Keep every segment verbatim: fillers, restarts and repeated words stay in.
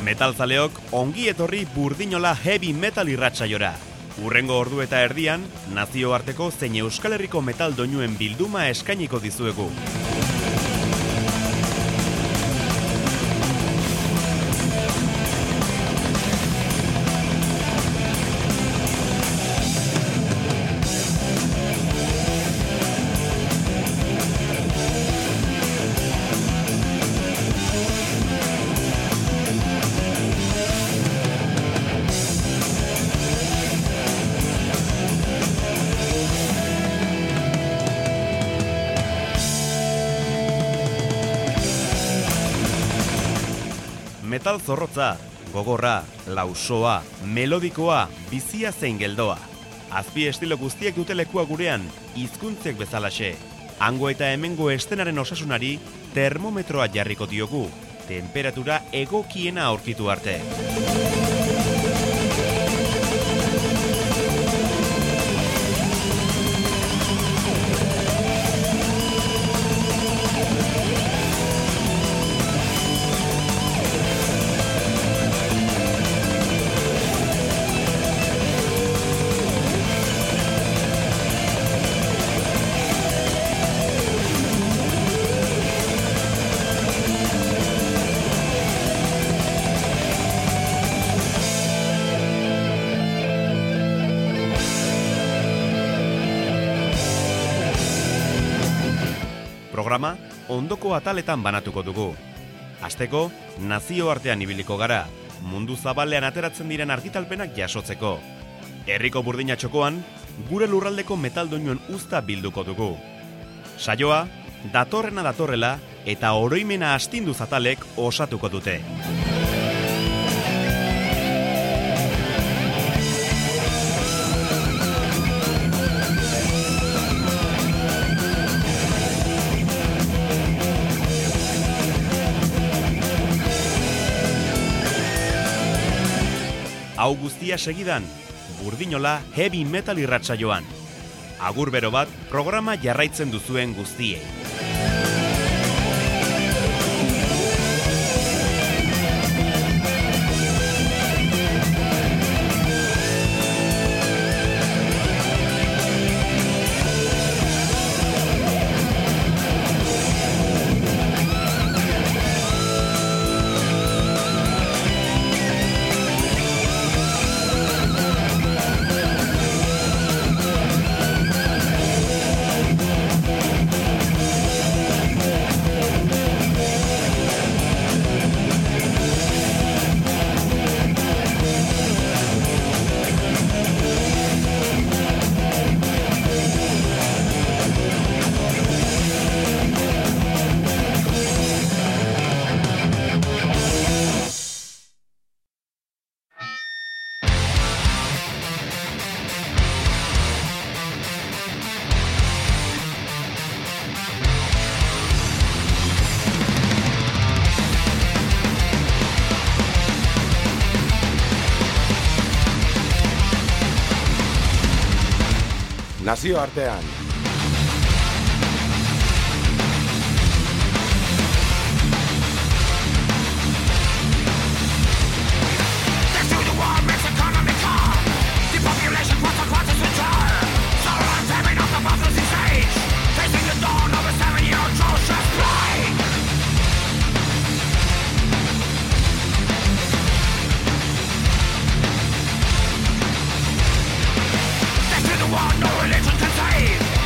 Metalzaleok ongi etorri Burdinola heavy metal irratsaiora. Hurrengo ordu eta erdian, nazioarteko zein Euskal Herriko metal doinuen bilduma eskainiko dizuegu. Metal zorrotza, gogorra, lausoa, melodikoa, bizia zein geldoa. Azpi estilo guztiek dute lekua gurean, hizkuntzek bezalaxe. Hango eta hemengo estenaren osasunari termometroa jarriko diogu, temperatura egokiena aurkitu arte. Programa ondoko ataletan banatuko dugu. Hasteko, nazioartean ibiliko gara, mundu zabalean ateratzen diren argitalpenak jasotzeko. Herriko burdina txokoan, gure lurraldeko metal doinuen uzta bilduko dugu. Saioa, datorrena datorrela eta oroimena astinduz atalek osatuko dute. Hau guztia segidan, Burdinola heavy metal irratsaioan. Agur bero bat, programa jarraitzen duzuen guztiei. Nazio artean. No religion can save.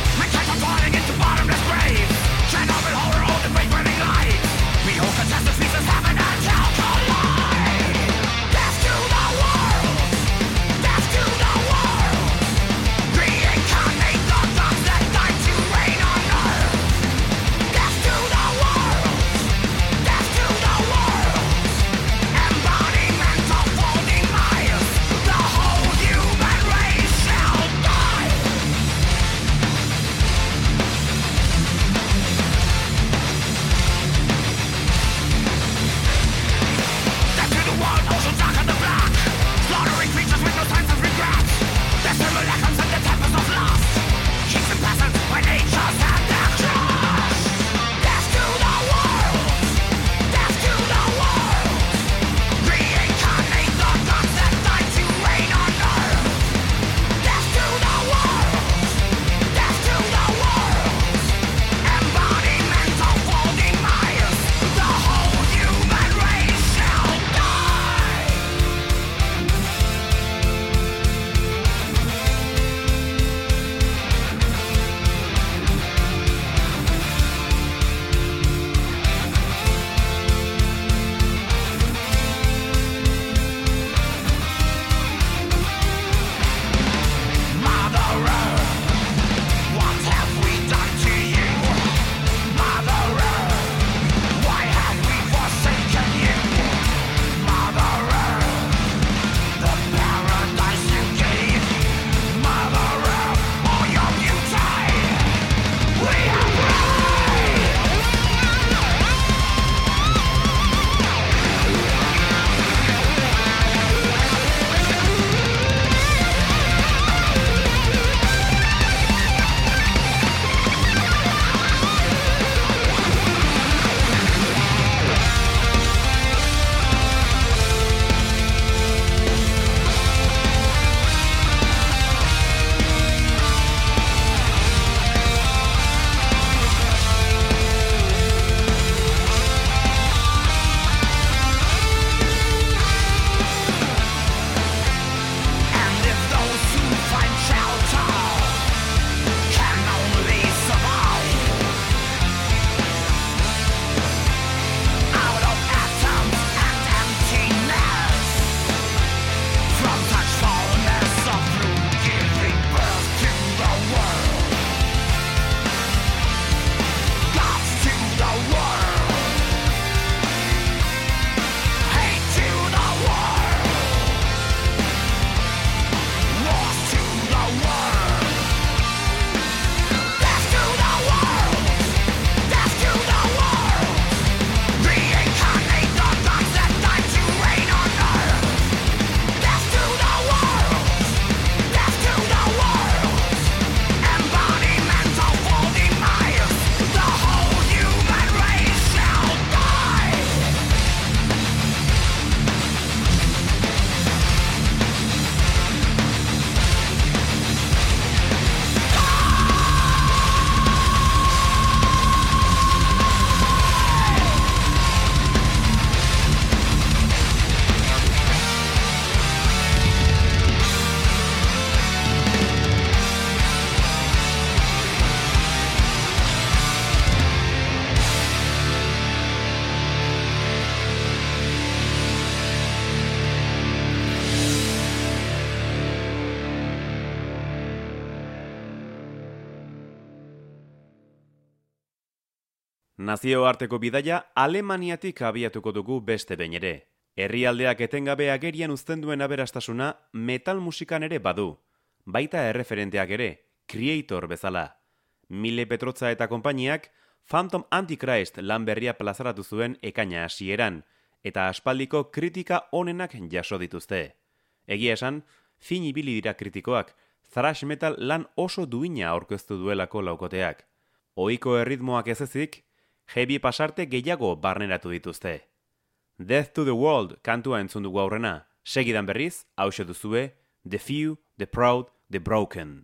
Nazioarteko bidaia Alemaniatik abiatuko dugu beste behin ere. Herrialdeak etengabe agerian uzten duen aberastasuna metal musikan ere badu. Baita erreferenteak ere, Creator bezala. Mile Petrotza eta konpainiak Phantom Antichrist lan berria plazaratu zuen ekaina hasieran, eta aspaldiko kritika onenak jaso dituzte. Egia esan, fin ibili dira kritikoak, thrash metal lan oso duina aurkeztu duelako laukoteak. Ohiko erritmoak ez ezik, heavy pasarte gehiago barneratu dituzte. Death to the World kantua entzun dugu aurrena, segidan berriz, hauxe duzue, The Few, The Proud, The Broken.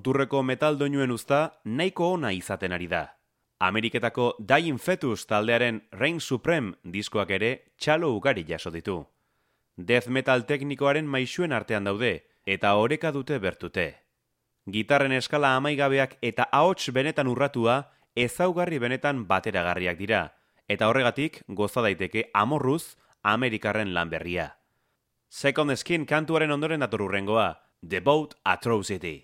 muturreko metal doinuen uzta nahiko ona izaten ari da. Ameriketako Dying Fetus taldearen Reign Supreme diskoak ere txalo ugari jaso ditu. Death metal teknikoaren maisuen artean daude eta oreka dute bertute. Gitarren eskala amaigabeak eta ahots benetan urratua ezaugarri benetan bateragarriak dira, eta horregatik goza daiteke amorruz Amerikarren lan berria. Second Skin kantuaren ondoren dator hurrengoa, The Boat Atrocity.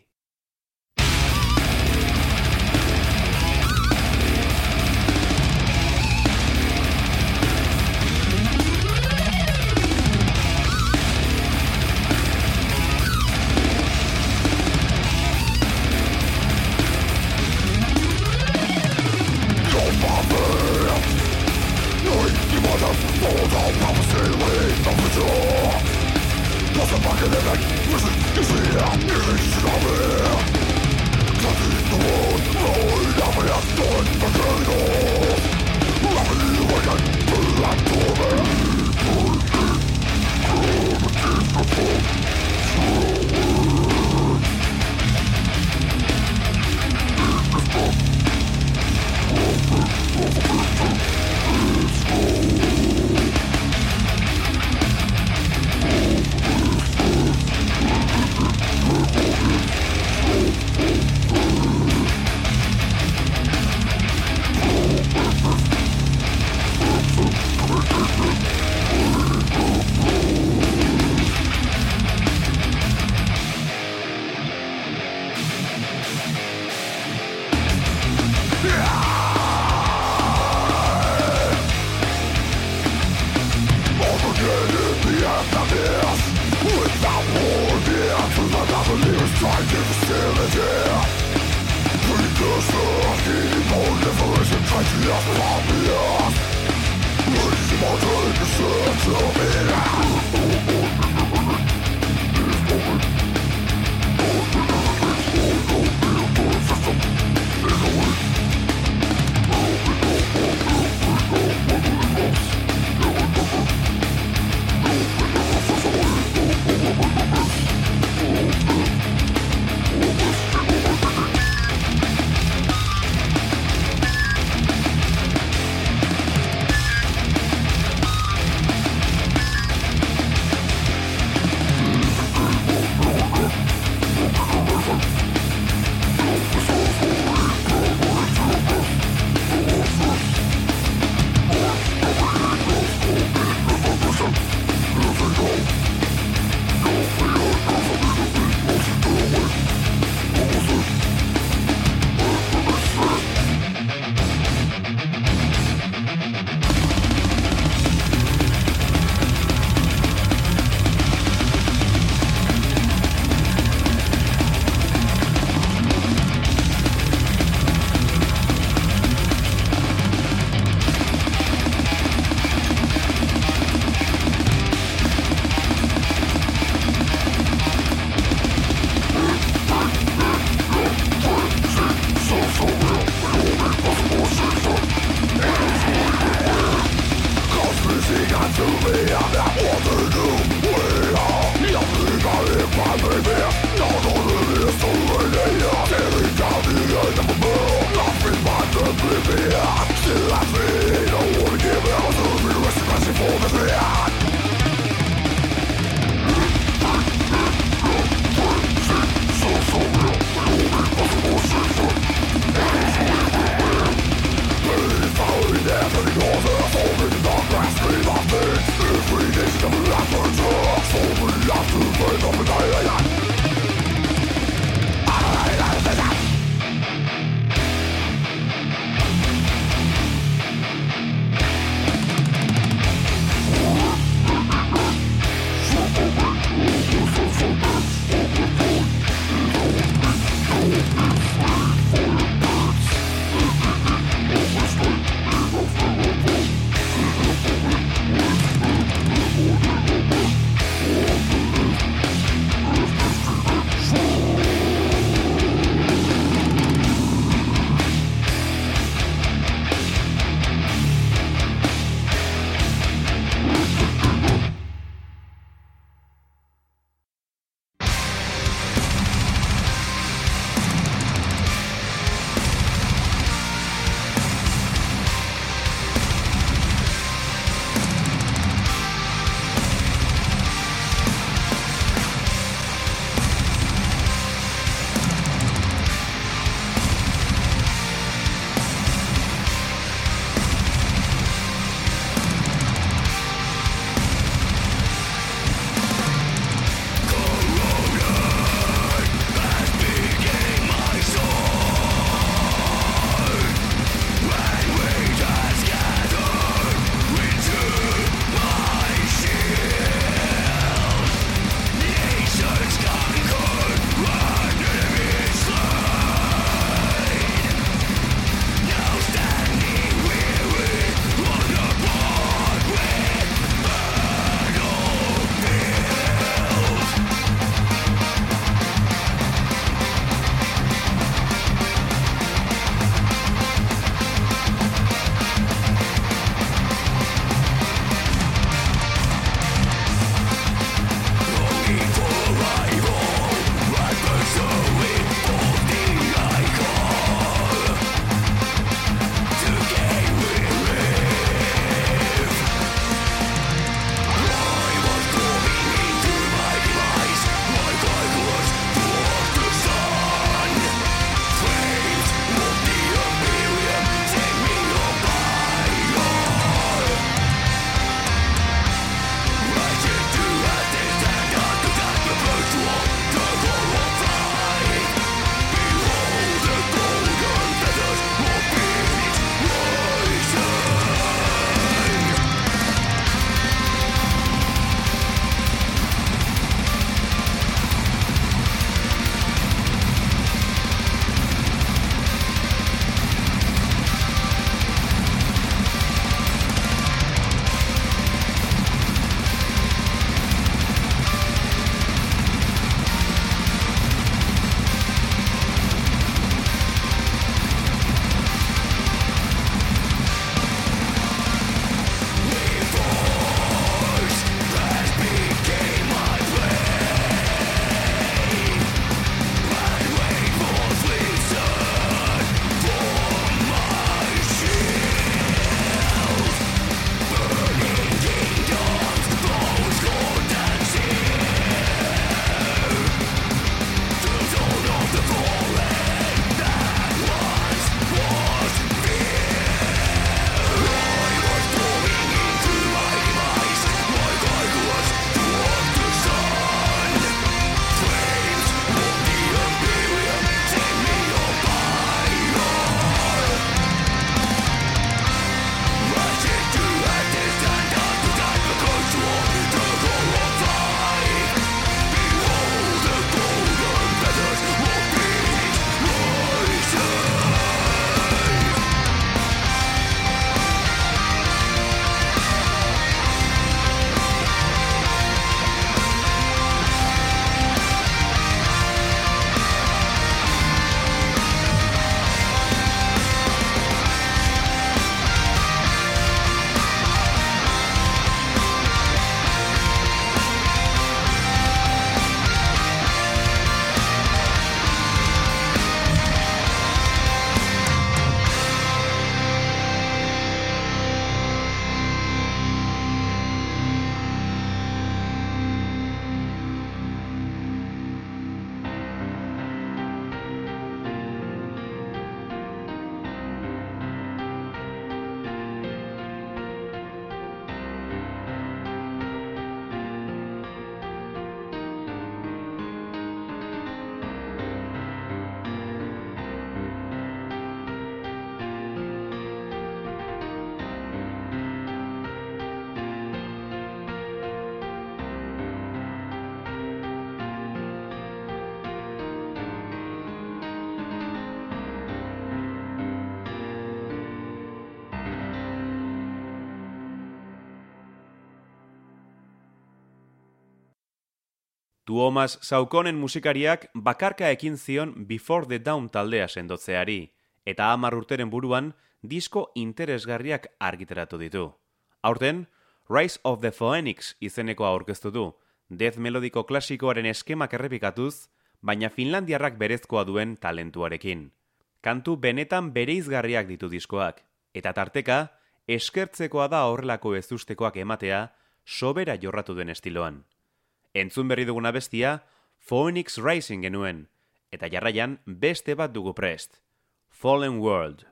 Tuomas Saukonen musikariak bakarka ekin zion Before the Dawn taldea sendotzeari, eta hamar urteren buruan disko interesgarriak argitaratu ditu. Aurten, Rise of the Phoenix izenekoa aurkeztu du, death melodiko klasikoaren eskemak errepikatuz, baina finlandiarrak berezkoa duen talentuarekin. Kantu benetan bereizgarriak ditu diskoak, eta tarteka, eskertzekoa da horrelako ezustekoak ematea, sobera jorratu den estiloan. Entzun berri duguna bestia, Phoenix Rising genuen, eta jarraian beste bat dugu prest. Fallen World.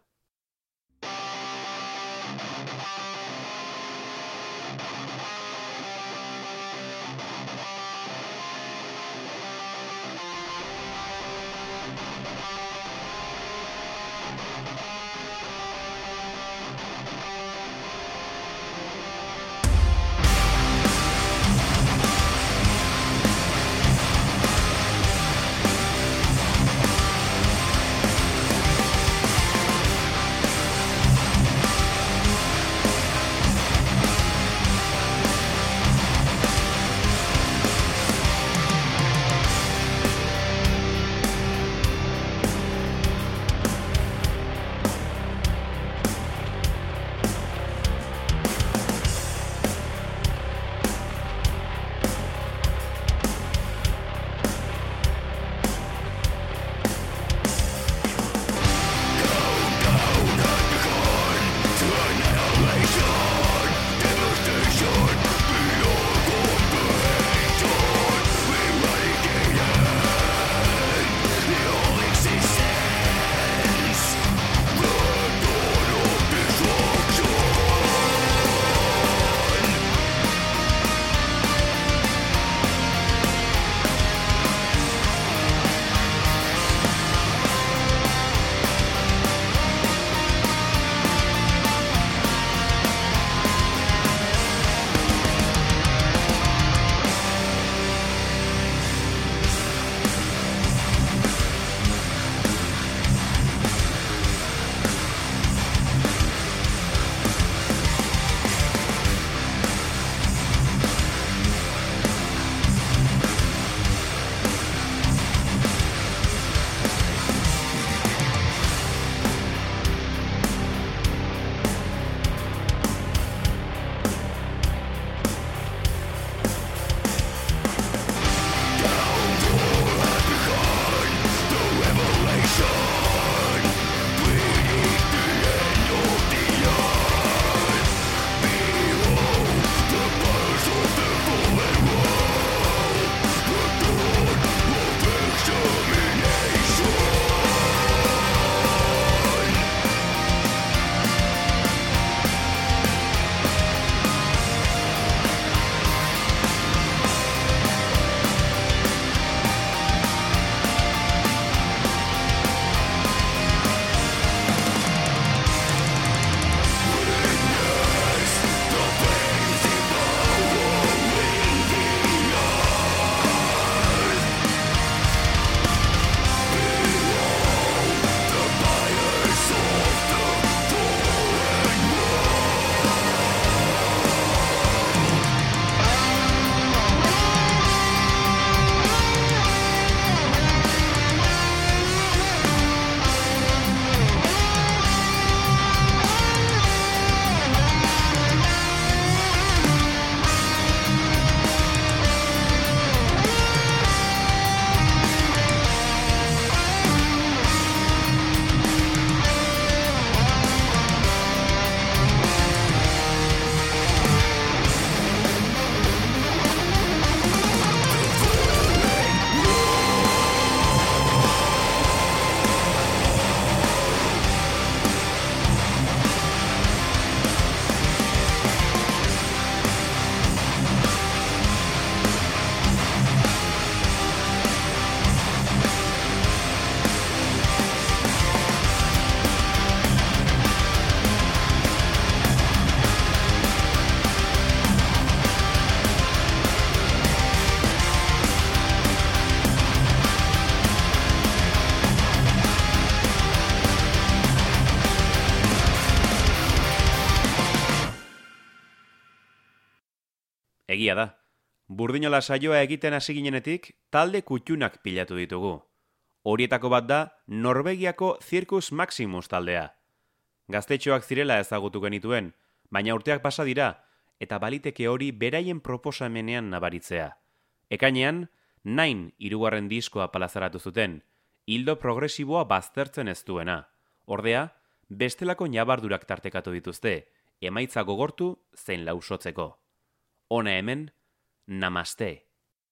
Egia da, Burdinola saioa egiten hasi ginenetik talde kuttunak pilatu ditugu. Horietako bat da Norvegiako Circus Maximus taldea. Gaztetxoak zirela ezagutu genituen, baina urteak pasa dira, eta baliteke hori beraien proposamenean nabaritzea. Ekainean, Nine hirugarren diskoa plazaratu zuten, ildo progresiboa baztertzen ez duena. Ordea, bestelako ñabardurak tartekatu dituzte, emaitza gogortu zein lausotzeko. Hona hemen, Namaste.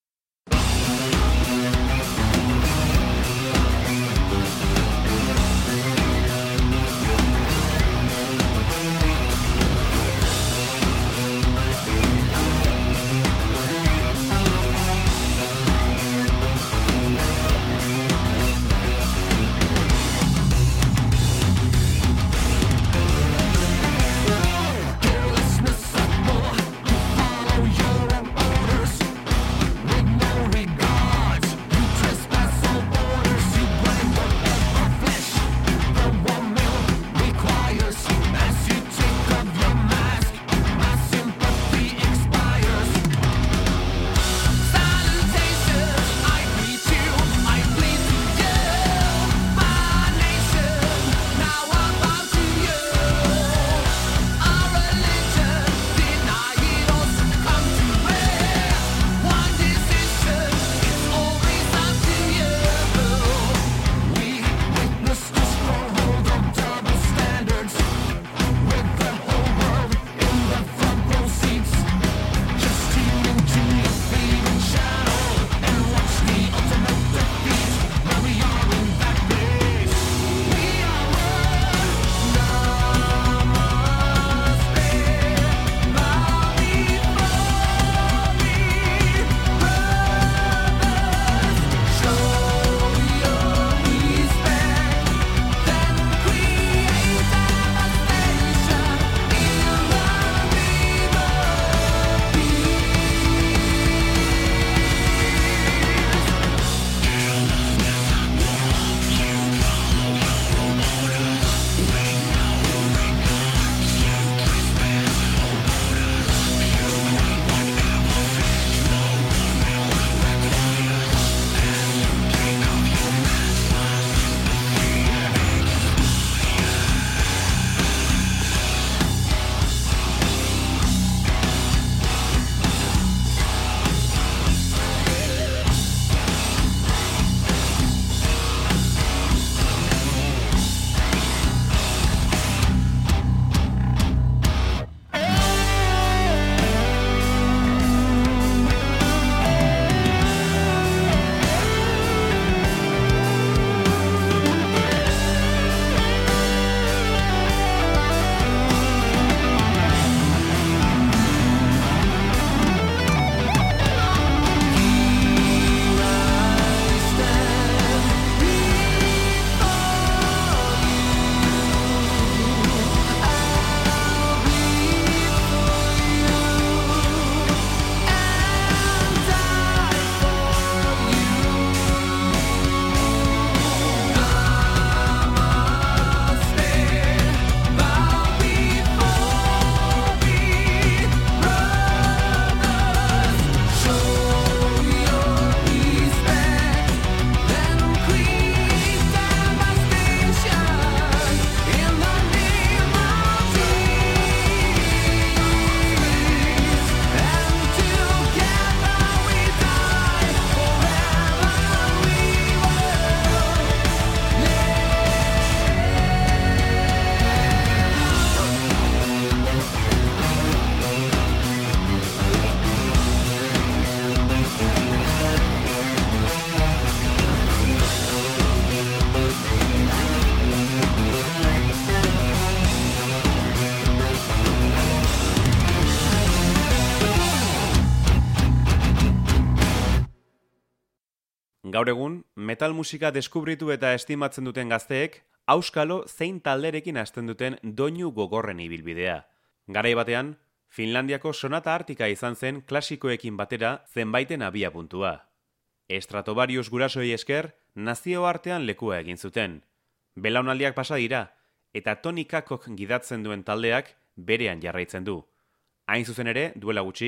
Gaur egun, metal musika deskubritu eta estimatzen duten gazteek, auskalo zein talderekin hasten duten doinu gogorren ibilbidea. Garai batean, Finlandiako Sonata Artika izan zen klasikoekin batera zenbaiten abia puntua. Stratovarius gurasoi esker, nazioartean lekua egin zuten. Belaunaldiak pasa dira, eta Tony Kakok gidatzen duen taldeak berean jarraitzen du. Hain zuzen ere, duela gutxi,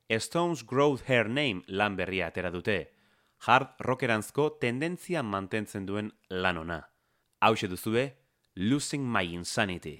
Stones Grow Her Name lan berria atera dute. Hard rockeranzko tendentzia mantentzen duen lan ona. Hauxe duzue, Losing My Insanity.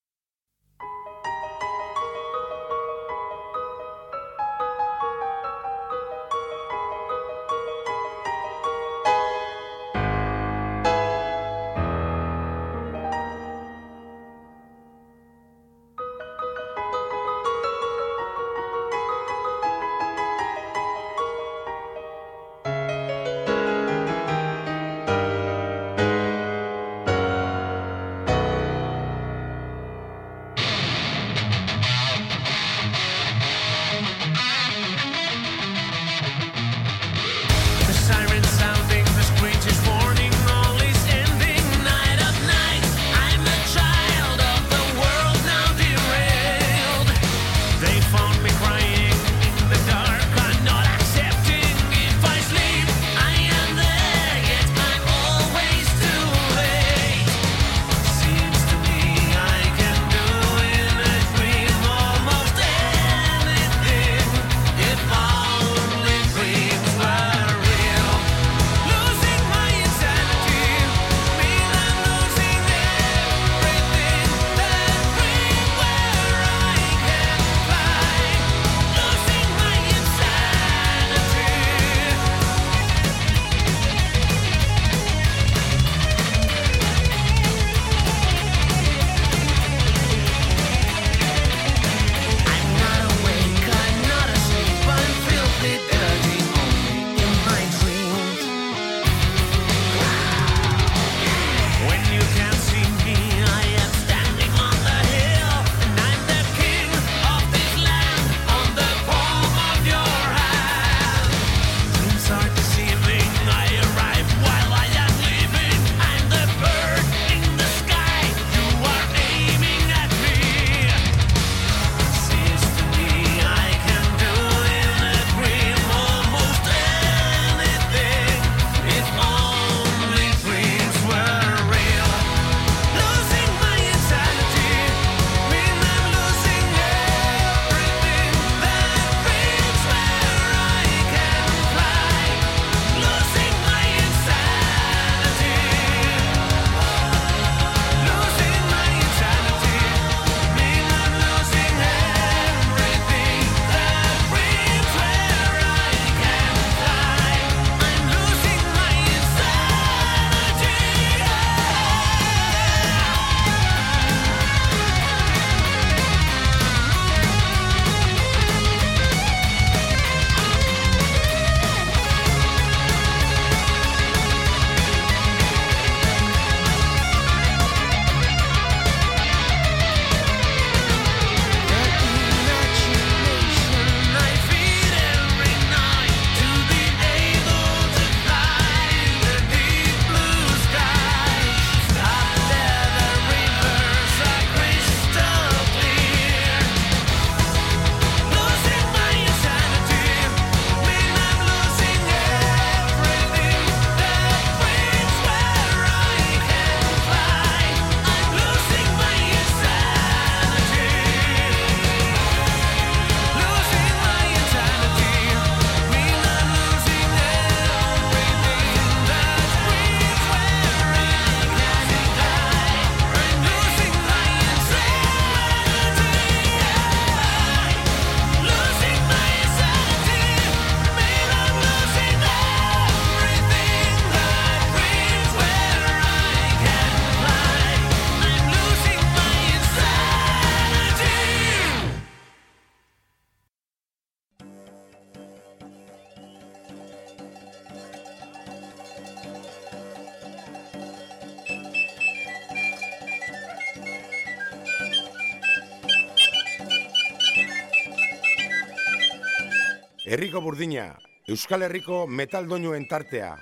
Herriko Burdina, Euskal Herriko metal doinuen tartea.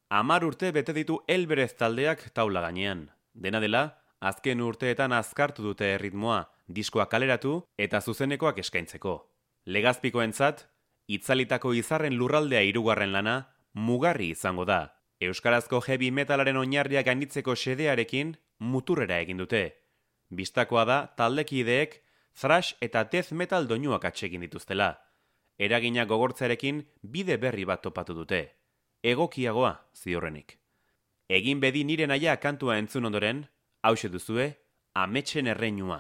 Hamar urte bete ditu Elberez taldeak taula gainean. Dena dela, azken urteetan azkartu dute erritmoa, diskoa kaleratu eta zuzenekoak eskaintzeko. Legazpikoentzat, itzalitako izarren lurraldea hirugarren lana, mugarri izango da. Euskarazko heavy metalaren oinarriak gainditzeko xedearekin muturrera egin dute. Bistakoa da taldekideek thrash eta death metal doinuak atsegin dituztela. Eragina gogortzarekin bide berri bat topatu dute. Egokiagoa ziurrenik. Egin bedi nire naia kantua entzun ondoren, hauxe duzue, ametsen erreinua.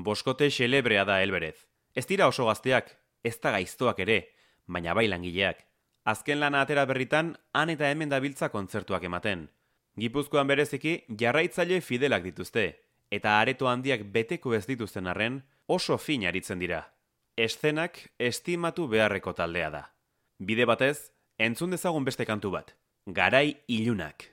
boskote xelebrea da Elberez. Ez dira oso gazteak, ez da gaiztoak ere, baina bai langileak. Azken lana atera berritan, han eta hemen dabiltza kontzertuak ematen. Gipuzkoan bereziki jarraitzaile fidelak dituzte, eta areto handiak beteko ez dituzten arren oso fin aritzen dira. Eszenak estimatu beharreko taldea da. Bide batez, entzun dezagun beste kantu bat. Garai ilunak.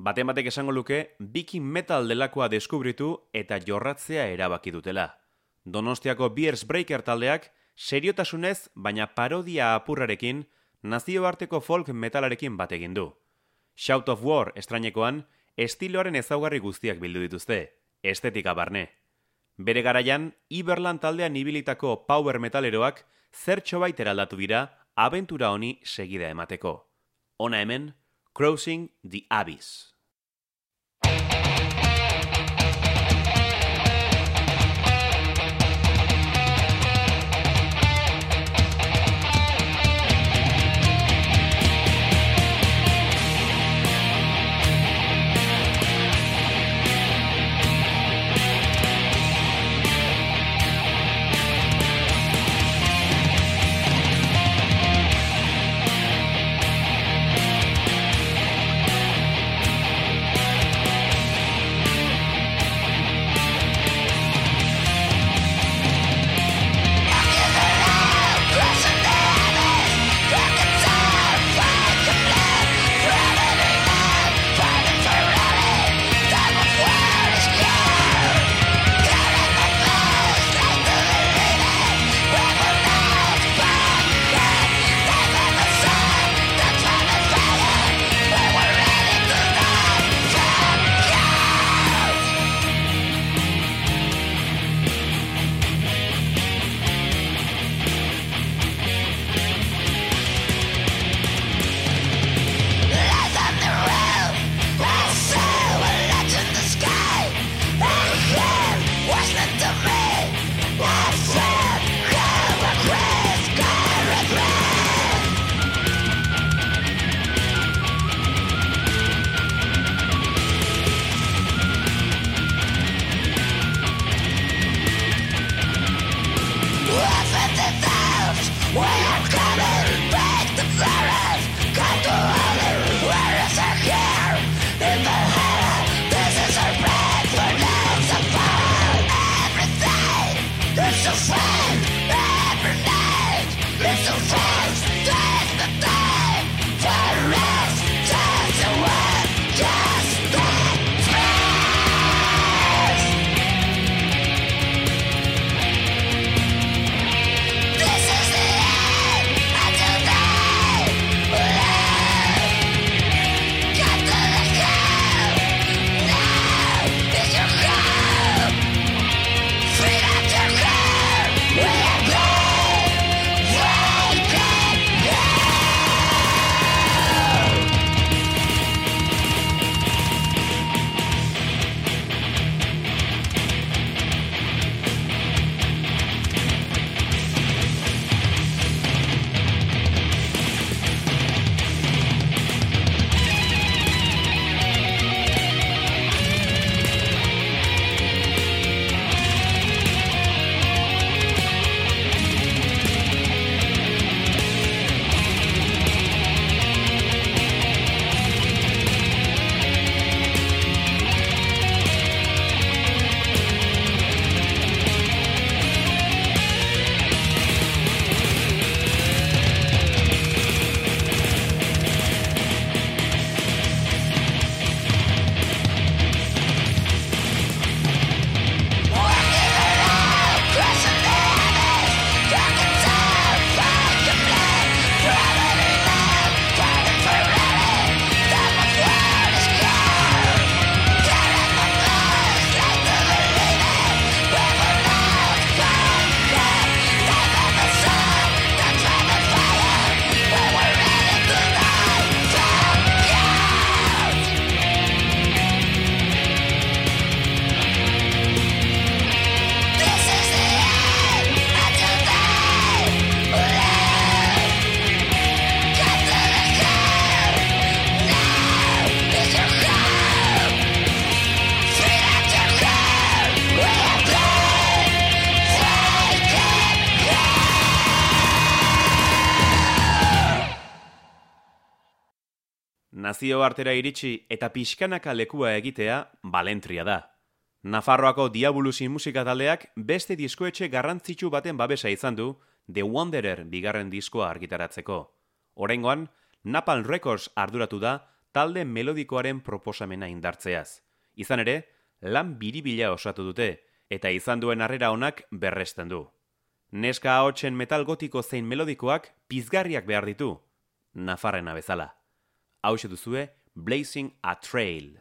Baten batek esango luke, Viking Metal delakoa deskubritu eta jorratzea erabaki dutela. Donostiako Beers Breaker taldeak, seriotasunez, baina parodia apurrarekin, nazioarteko folk metalarekin bat egin du. Shout of War estrainekoan, estiloaren ezaugarri guztiak bildu dituzte, estetika barne. Bere garaian, Iberland taldean ibilitako power metaleroak zertxo baitera aldatu dira abentura honi segida emateko. Hona hemen, Crossing the Abyss. Nazioartera iritsi eta pixkanaka lekua egitea balentria da. Nafarroako Diabulusin musika taldeak beste diskoetxe garrantzitsu baten babesa izan du The Wanderer bigarren diskoa argitaratzeko. Oraingoan, Napalm Records arduratu da talde melodikoaren proposamena indartzeaz. Izan ere, lan biribila osatu dute, eta izan duen harrera onak berresten du. Neska ahotsen metal gotiko zein melodikoak pizgarriak behar ditu, nafarrena bezala. Hauxe duzue, Blazing a Trail.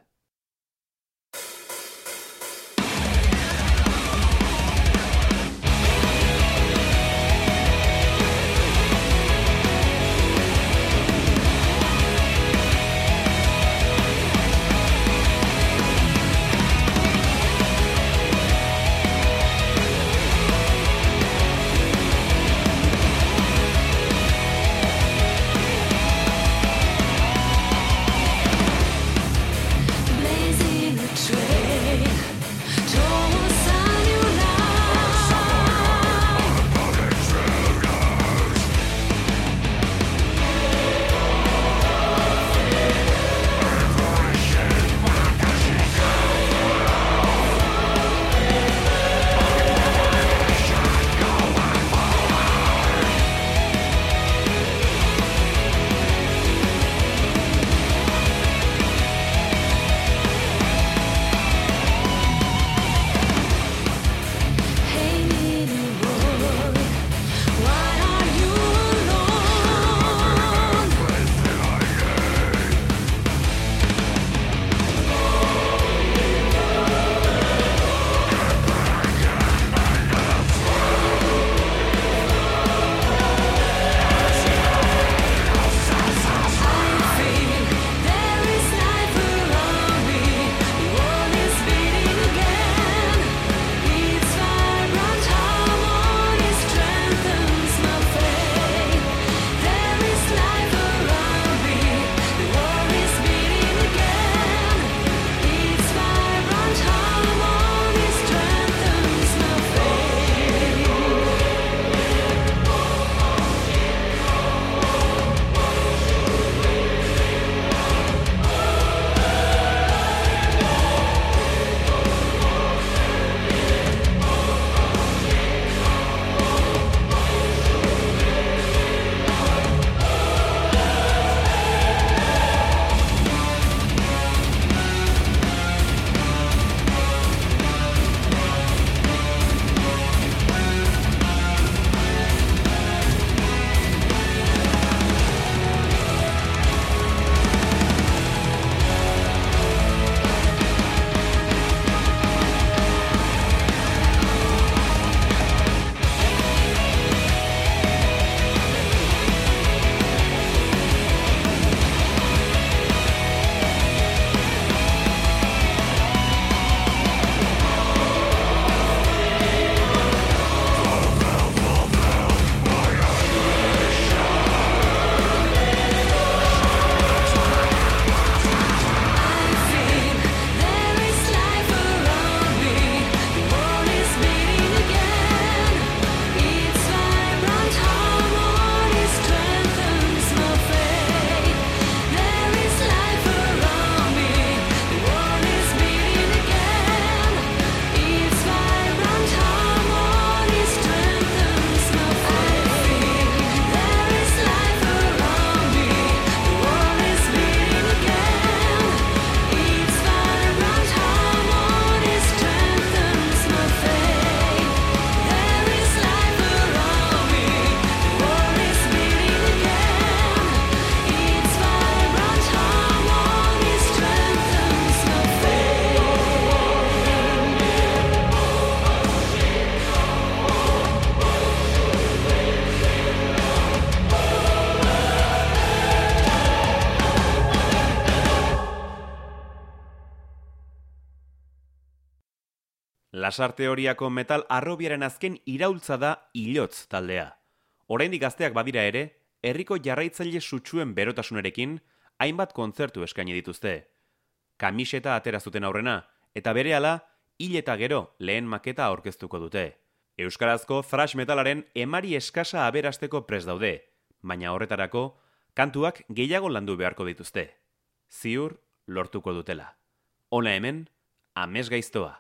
Lasarte horiako metal arrobiaren azken iraultza da Ilotz taldea. Oraindik gazteak badira ere, herriko jarraitzaile sutsuen berotasunarekin hainbat kontzertu eskaini dituzte. Kamiseta atera zuten aurrena, eta berehala hil eta gero lehen maketa aurkeztuko dute. Euskarazko thrash metalaren emari eskasa aberasteko prest daude, baina horretarako kantuak gehiago landu beharko dituzte. Ziur lortuko dutela. Hona hemen, Amez Gaiztoa.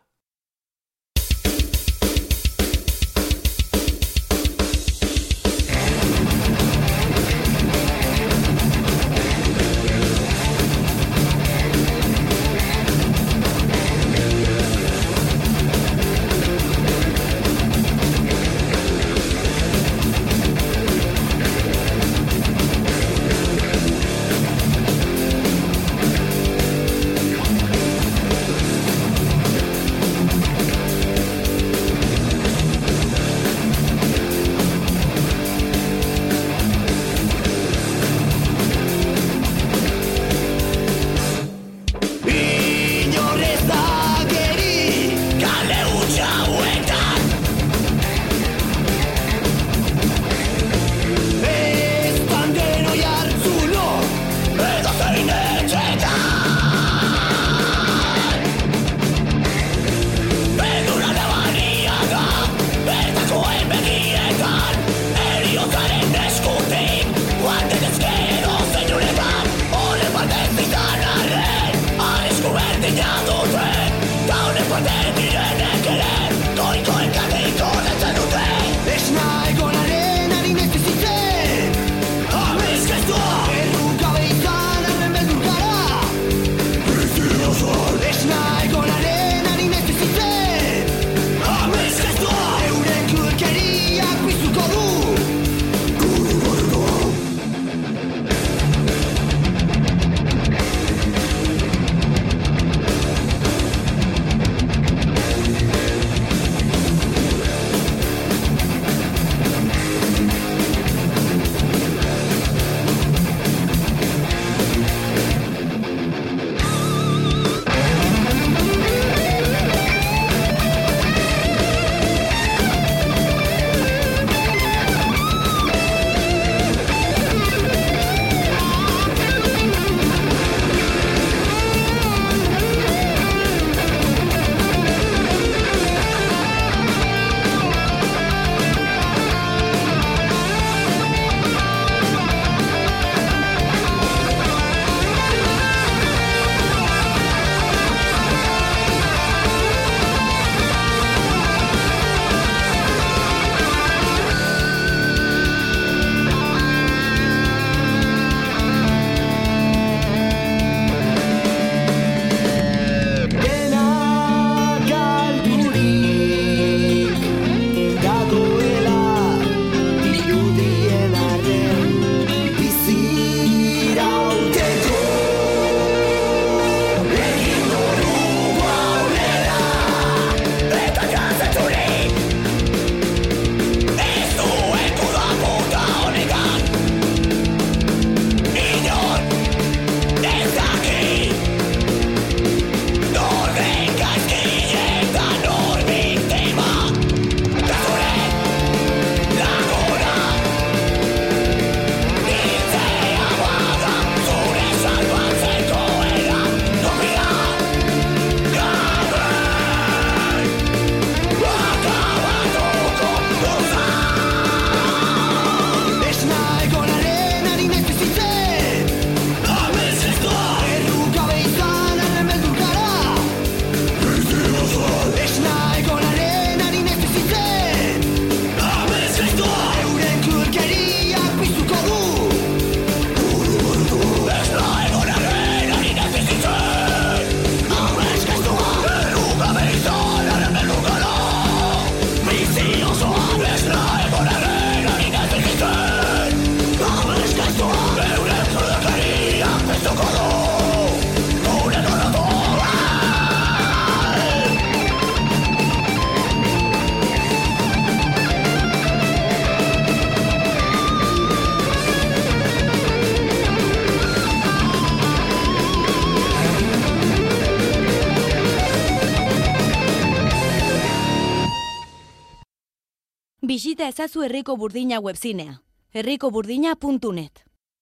Bisita ezazu Herriko Burdina webzinea, herriko burdina puntu net.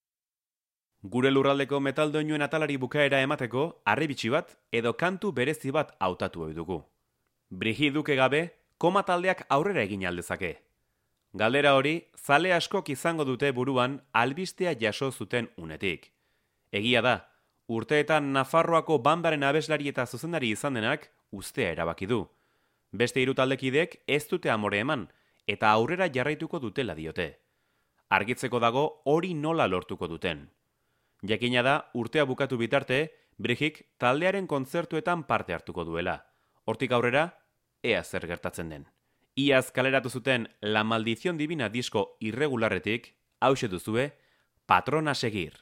Gure lurraldeko metaldoinuen atalari bukaera emateko, harribitxi bat edo kantu berezi bat hautatu ohi dugu. Brigiduke gabe, koma taldeak aurrera egin aldezake. Galdera hori, zale askok izango dute buruan albistea jaso zuten unetik. Egia da, urteetan Nafarroako bandaren abeslari eta zuzendari izan denak ustea erabaki du. Beste hiru taldekidek ez dute amore eman, eta aurrera jarraituko dutela diote. Argitzeko dago hori nola lortuko duten. Jakina da, urtea bukatu bitarte, Brigik taldearen kontzertuetan parte hartuko duela. Hortik aurrera, ea zer gertatzen den. Iaz kaleratu zuten La Maldición Divina disko irregularretik, hauxe duzue, Patrona Seguir.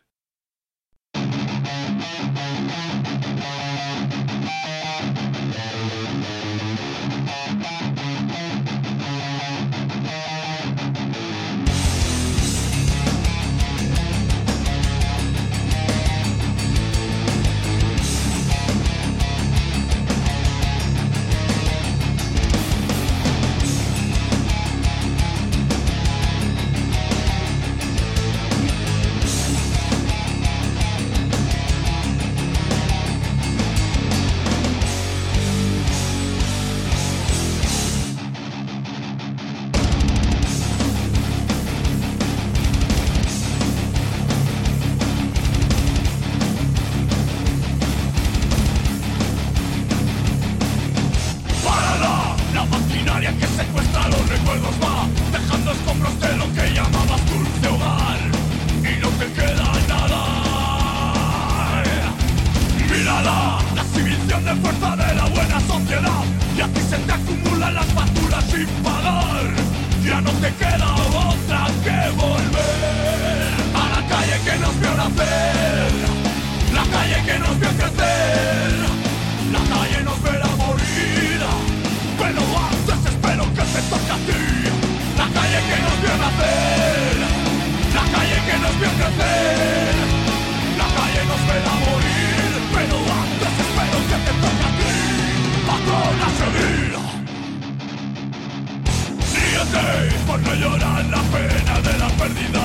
Por no llorar la pena de la pérdida.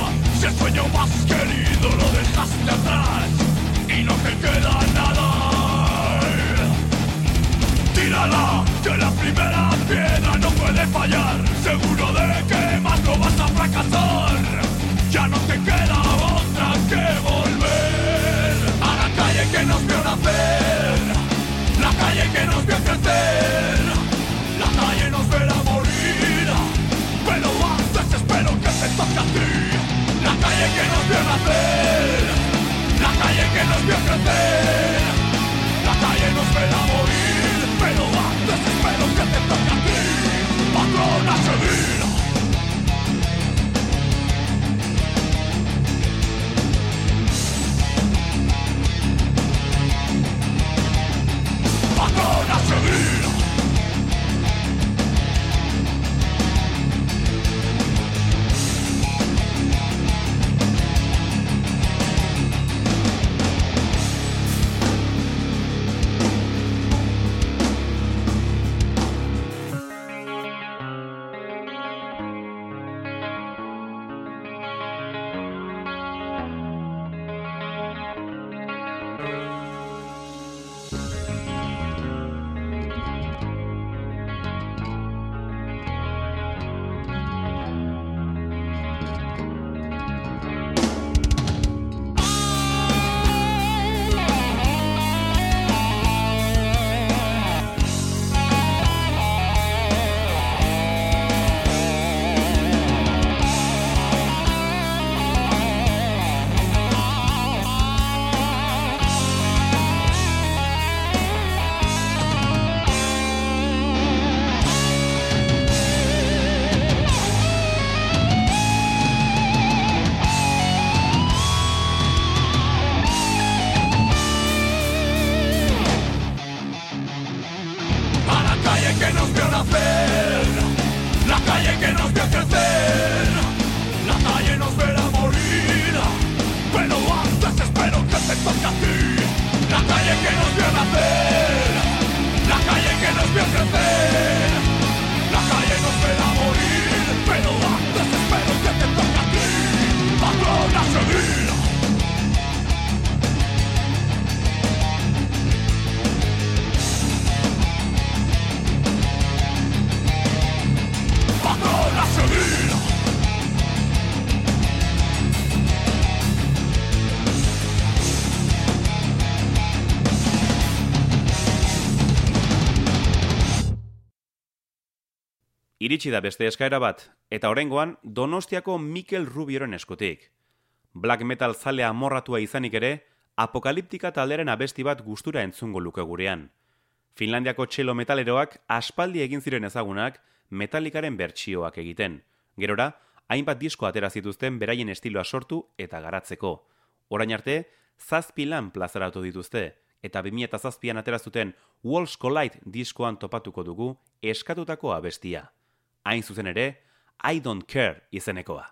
Iritsi da beste eskaera bat, eta oraingoan Donostiako Mikel Rubioren eskutik. Black metal zale amorratua izanik ere, apokaliptika talderen abesti bat gustura entzungo luke gurean. Finlandiako txelo metaleroak aspaldi egin ziren ezagunak Metallicaren bertsioak egiten. Gerora, hainbat disko atera zituzten beraien estiloa sortu eta garatzeko. Orain arte, zazpi lan plazaratu dituzte, eta bi mila zazpian atera zuten Walls Collide diskoan topatuko dugu eskatutako abestia. Hain zuzen ere, I Don't Care izenekoa.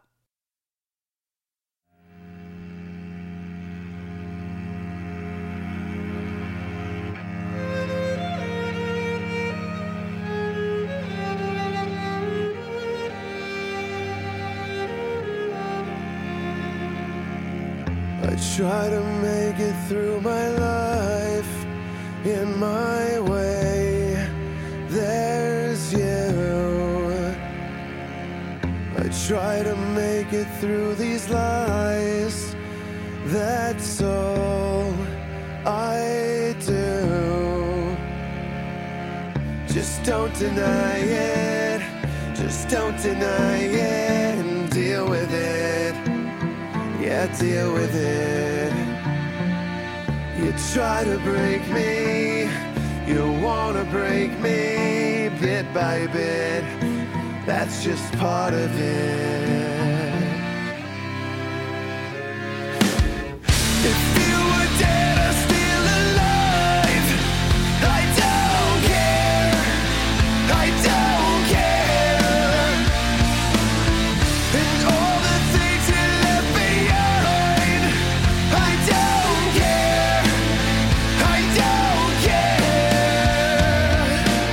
I try to make it through my life in my way. There's you. I try to make it through these lies. That's all I do. Just don't deny it. Just don't deny it and deal with it. Yeah, deal with it. You try to break me, you wanna break me bit by bit. That's just part of it. If you were dead or still alive, I don't care, I don't care. And all the things you left behind, I don't care, I don't care.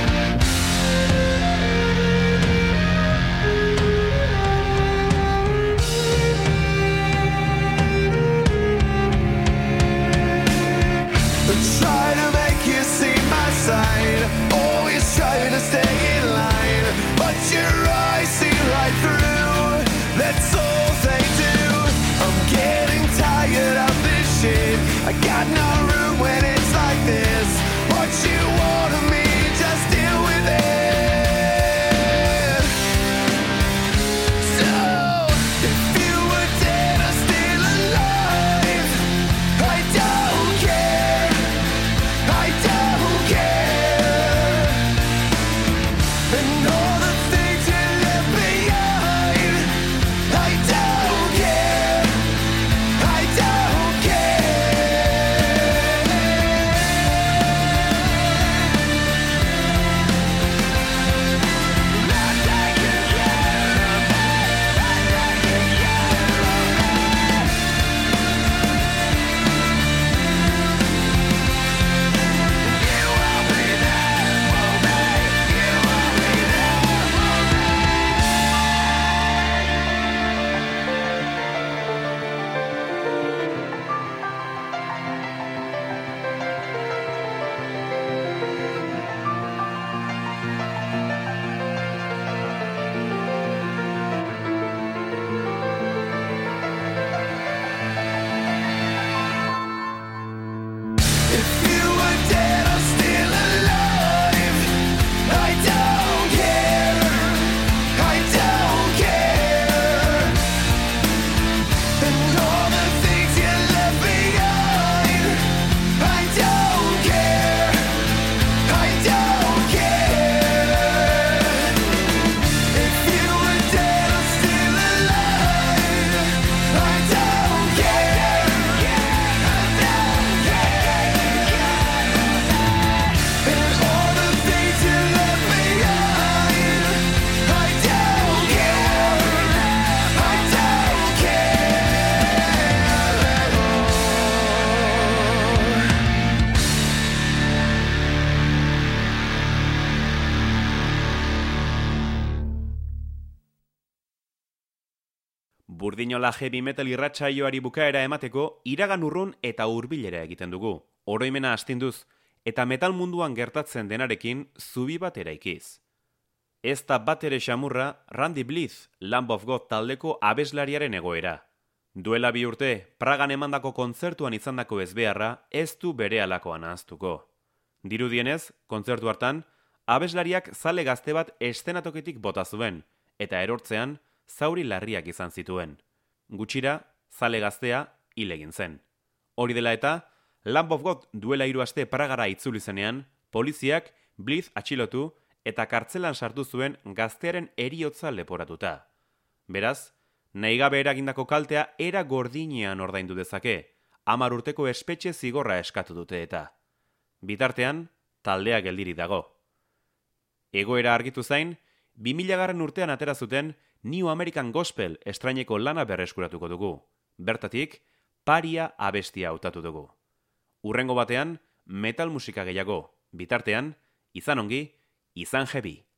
I try to make you see my side, always try to stay in line, but your eyes see right through, that's all they do. I'm getting tired of this shit, I got no room when it's like this. What you want of me, just deal with it. So, if you were dead or still alive, I don't care, I don't care. And all the things you left behind, I don't care, I don't care. Not taking care of me, not taking care of me. You will be there for me, you will be there for me. If you were dead or still alive, I don't care, I don't care. And all the things you left behind, I don't care, I don't care. If you were dead or still alive, I don't care, I don't care. And all the things you left behind, I don't care, I don't care at all. Burdinola heavy metal irratsaioari bukaera emateko iragan urrun eta hurbilera egiten dugu. Oroimena astinduz eta metal munduan gertatzen denarekin zubi bat eraikiz. Ez da bat ere xamurra Randy Blythe, Lamb of God taldeko abeslariaren egoera. Duela bi urte, Pragan emandako kontzertuan izandako ezbeharra ez du bere alakoan ahaztuko. Dirudienez, kontzertu hartan, abeslariak zale gazte bat estenatoketik bota zuen, eta erortzean zauri larriak izan zituen. Gutxira, zale gaztea hil egin zen. Hori dela eta, Lamb of God duela hiru aste Pragara itzuli zenean, poliziak Blythe atxilotu eta kartzelan sartu zuen gaztearen heriotza leporatuta. Beraz, nahigabe eragindako kaltea era gordinean ordaindu dezake, hamar urteko espetxe zigorra eskatu dute eta. Bitartean, taldea geldirik dago. Egoera argitu zain, bi milagarren urtean atera zuten New American Gospel estraineko lana berreskuratuko dugu. Bertatik, Paria abestia hautatu dugu. Urrengo batean, metal musika gehiago. Bitartean, izan ongi, izan heavy.